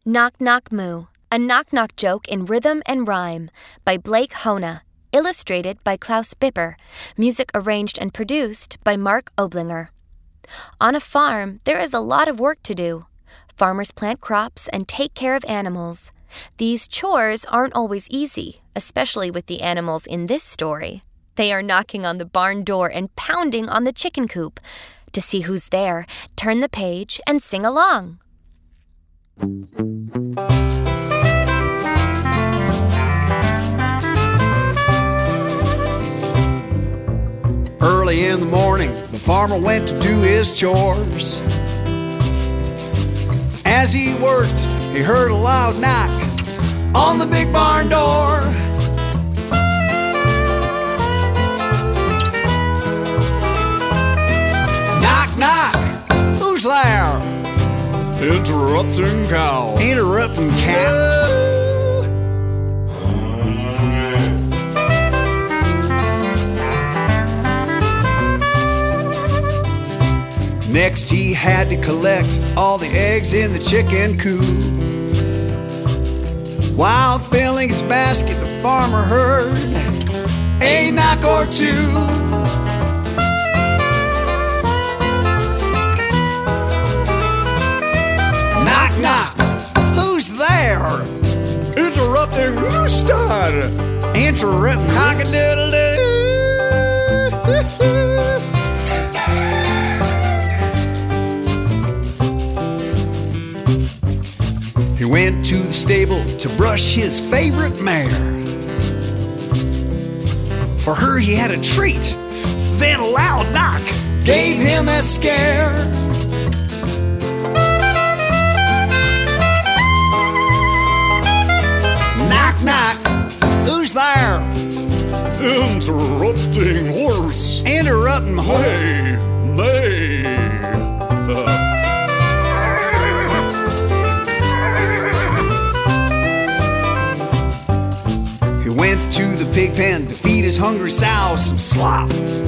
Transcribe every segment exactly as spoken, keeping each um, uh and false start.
Knock Knock Moo, a knock-knock joke in rhythm and rhyme by Blake Hona, illustrated by Klaus Bipper, music arranged and produced by Mark Oblinger. On a farm, there is a lot of work to do. Farmers plant crops and take care of animals. These chores aren't always easy, especially with the animals in this story. They are knocking on the barn door and pounding on the chicken coop. To see who's there, turn the page and sing along. Early in the morning, the farmer went to do his chores. As he worked, he heard a loud knock on the big barn door. Knock, knock, who's there? Interrupting cow. Interrupting cow. Next he had to collect all the eggs in the chicken coop. While filling his basket, the farmer heard a knock or two. Knock, knock, who's there? Interrupting rooster. Interrupting cock-a-doodle-doo. He went to the stable to brush his favorite mare. For her he had a treat. Then a loud knock gave him a scare. Knock, knock, who's there? Interrupting horse. Interrupting horse. Nay, nay. Uh. Went to the pig pen to feed his hungry sows some slop.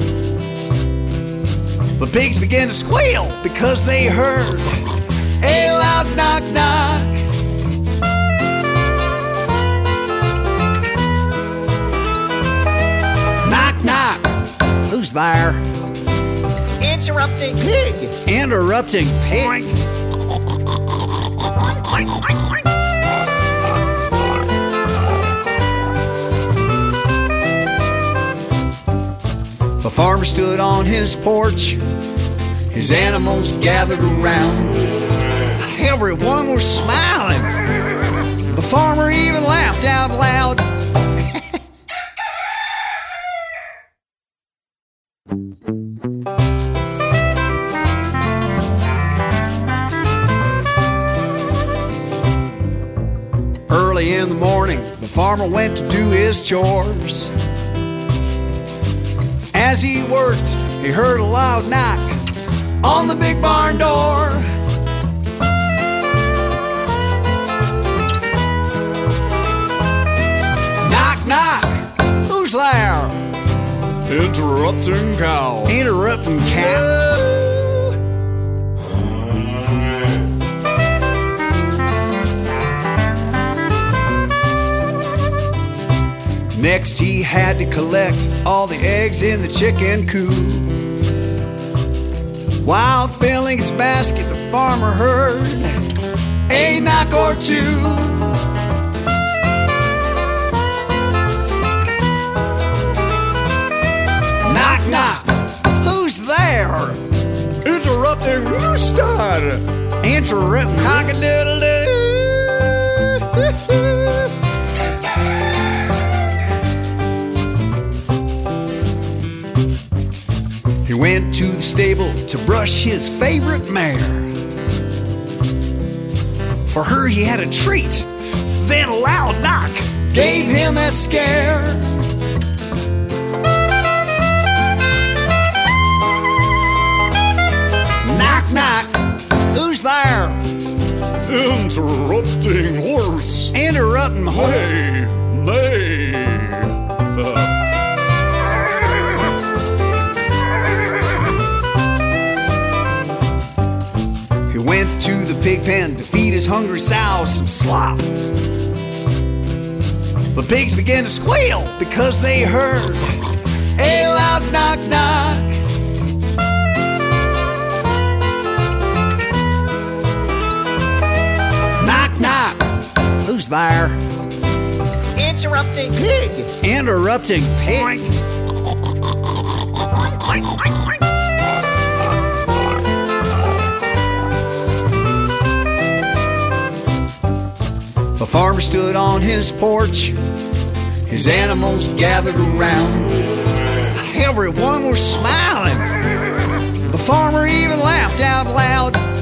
The pigs began to squeal because they heard a loud knock knock. Knock knock, who's there? Interrupting pig. Interrupting pig. The farmer stood on his porch, his animals gathered around. Everyone was smiling. The farmer even laughed out loud. Early in the morning, the farmer went to do his chores. As he worked, he heard a loud knock on the big barn door. Knock, knock, who's there? Interrupting cow. Interrupting cow. Next he had to collect all the eggs in the chicken coop. While filling his basket, the farmer heard a knock or two. Knock, knock, who's there? Interrupting rooster. Interrupting cock-a-doodle-doo. He went to the stable to brush his favorite mare. For her he had a treat. Then a loud knock gave him a scare. Knock, knock, who's there? Interrupting horse. Interrupting horse. Nay, nay. Uh. Went to the pig pen to feed his hungry sows some slop. The pigs began to squeal because they heard a loud knock knock. Knock knock. Who's there? Interrupting pig. Interrupting pig. The farmer stood on his porch, his animals gathered around. Everyone was smiling. The farmer even laughed out loud.